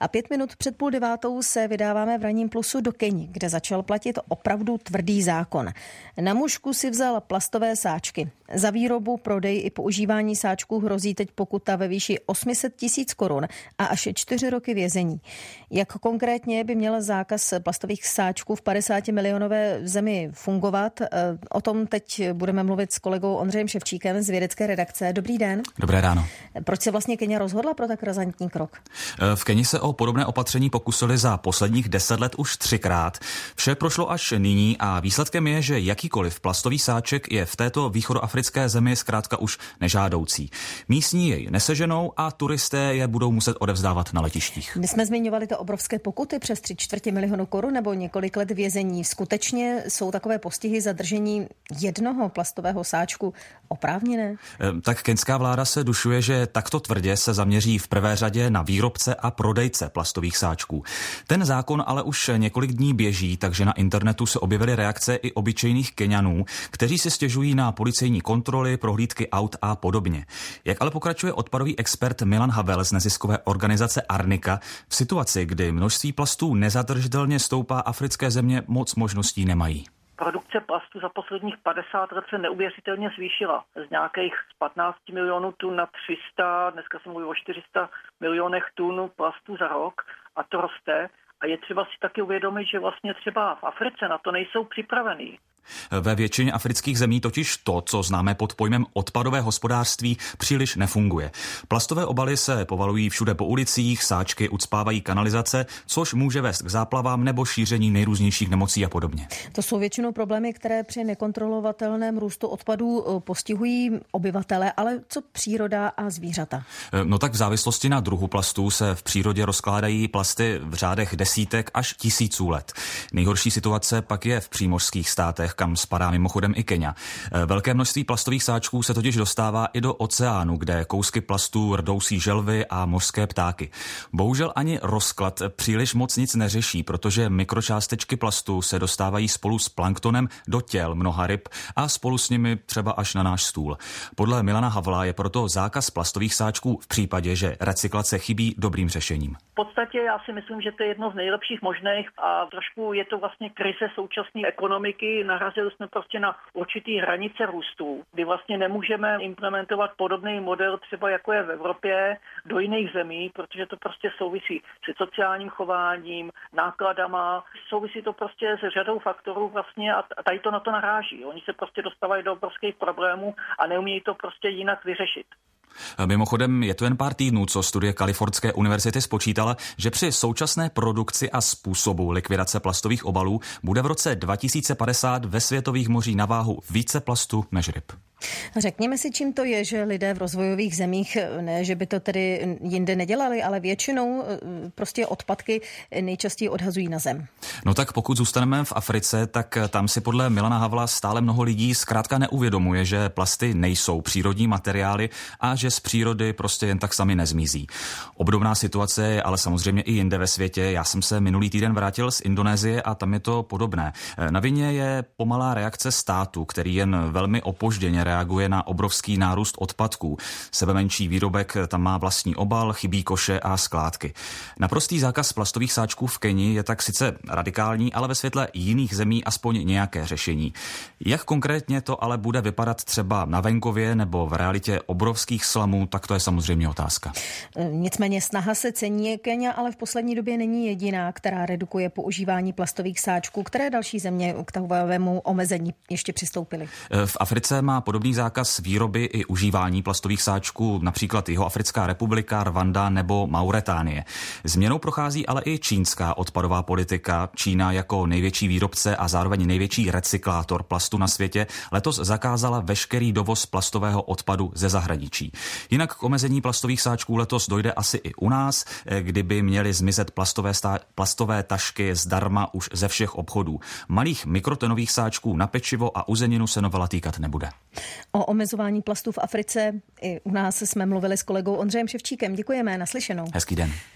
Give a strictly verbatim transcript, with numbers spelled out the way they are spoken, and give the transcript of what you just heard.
A pět minut před půl devátou se vydáváme v ranním plusu do Keni, kde začal platit opravdu tvrdý zákon. Na mužku si vzal plastové sáčky. Za výrobu, prodej i používání sáčků hrozí teď pokuta ve výši osm set tisíc korun a až čtyři roky vězení. Jak konkrétně by měl zákaz plastových sáčků v padesátimilinové zemi fungovat? O tom teď budeme mluvit s kolegou Ondřejem Ševčíkem z vědecké redakce. Dobrý den. Dobré ráno. Proč se vlastně Kenia rozhodla pro tak razantní krok? V Keni se o podobné opatření pokusili za posledních deset let už třikrát. Vše prošlo až nyní a výsledkem je, že jakýkoliv plastový sáček je v této východoafrické zemi zkrátka už nežádoucí. Místní jej neseženou a turisté je budou muset odevzdávat na letištích. My jsme zmiňovali to obrovské pokuty přes tři čtvrtě milionu korun nebo několik let vězení. Skutečně jsou takové postihy za držení jednoho plastového sáčku oprávněné? Tak kenská vláda se dušuje, že takto tvrdě se zaměří v prvé řadě na výrobce a prodejce plastových sáčků. Ten zákon ale už několik dní běží, takže na internetu se objevily reakce i obyčejných Keňanů, kteří si stěžují na policejní kontroly, prohlídky aut a podobně. Jak ale pokračuje odpadový expert Milan Havel z neziskové organizace Arnika, v situaci, kdy množství plastů nezadržitelně stoupá, africké země moc možností nemají. Produkce plastu za posledních padesát let se neuvěřitelně zvýšila. Z nějakých patnáct milionů tun na tři sta, dneska se mluví o čtyři sta milionech tun plastu za rok a to roste. A je třeba si taky uvědomit, že vlastně třeba v Africe na to nejsou připravení. Ve většině afrických zemí totiž to, co známe pod pojmem odpadové hospodářství, příliš nefunguje. Plastové obaly se povalují všude po ulicích, sáčky ucpávají kanalizace, což může vést k záplavám nebo šíření nejrůznějších nemocí a podobně. To jsou většinou problémy, které při nekontrolovatelném růstu odpadů postihují obyvatele, ale co příroda a zvířata? No tak v závislosti na druhu plastů se v přírodě rozkládají plasty v řádech desítek až tisíců let. Nejhorší situace pak je v přímořských státech, kam spadá mimochodem i Kenia. Velké množství plastových sáčků se totiž dostává i do oceánu, kde kousky plastů rdousí želvy a mořské ptáky. Bohužel ani rozklad příliš moc nic neřeší, protože mikročástečky plastu se dostávají spolu s planktonem do těl mnoha ryb a spolu s nimi třeba až na náš stůl. Podle Milana Havla je proto zákaz plastových sáčků v případě, že recyklace chybí, dobrým řešením. V podstatě já si myslím, že to je jedno z nejlepších možných a trošku je to vlastně krize současné ekonomiky. Narazili jsme prostě na určitý hranice růstu, kdy vlastně nemůžeme implementovat podobný model třeba jako je v Evropě do jiných zemí, protože to prostě souvisí se sociálním chováním, nákladama, souvisí to prostě se řadou faktorů vlastně a tady to na to naráží. Oni se prostě dostávají do obrovských problémů a neumějí to prostě jinak vyřešit. Mimochodem je to jen pár týdnů, co studie Kalifornské univerzity spočítala, že při současné produkci a způsobu likvidace plastových obalů bude v roce dva tisíce padesát ve světových mořích na váhu více plastu než ryb. Řekněme si, čím to je, že lidé v rozvojových zemích, ne, že by to tedy jinde nedělali, ale většinou prostě odpadky nejčastěji odhazují na zem. No tak pokud zůstaneme v Africe, tak tam si podle Milana Havla stále mnoho lidí zkrátka neuvědomuje, že plasty nejsou přírodní materiály a že z přírody prostě jen tak sami nezmizí. Obdobná situace je ale samozřejmě i jinde ve světě. Já jsem se minulý týden vrátil z Indonésie a tam je to podobné. Na vině je pomalá reakce státu, který jen velmi opožděně reaguje na obrovský nárůst odpadků. Sebemenší výrobek tam má vlastní obal, chybí koše a skládky. Naprostý zákaz plastových sáčků v Keni je tak sice radikální, ale ve světle jiných zemí aspoň nějaké řešení. Jak konkrétně to ale bude vypadat třeba na venkově nebo v realitě obrovských slamů, tak to je samozřejmě otázka. Nicméně snaha se cení. Kenia ale v poslední době není jediná, která redukuje používání plastových sáčků. Které další země k takovému omezení ještě přistoupily? V Africe má podobný zákaz výroby i užívání plastových sáčků například Jihoafrická republika, Rwanda nebo Mauretánie. Změnou prochází ale i čínská odpadová politika. Čína jako největší výrobce a zároveň největší recyklátor plastu na světě letos zakázala veškerý dovoz plastového odpadu ze zahraničí. Jinak k omezení plastových sáčků letos dojde asi i u nás, kdyby měly zmizet plastové, stá- plastové tašky zdarma už ze všech obchodů. Malých mikrotonových sáčků na pečivo a uzeninu se novela týkat nebude. O omezování plastů v Africe i u nás jsme mluvili s kolegou Ondřejem Ševčíkem. Děkujeme, naslyšenou. Hezký den.